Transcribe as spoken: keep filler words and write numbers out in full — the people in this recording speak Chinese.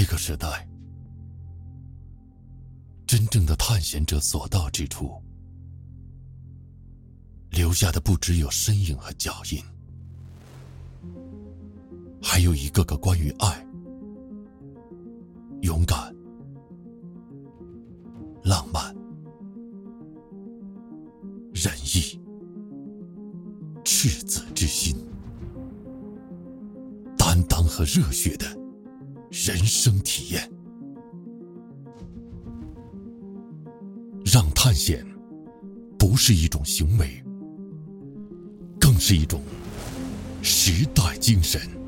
这个时代，真正的探险者所到之处，留下的不只有身影和脚印，还有一个个关于爱、勇敢、浪漫、仁义、赤子之心、担当和热血的人生体验。让探险不是一种行为，更是一种时代精神。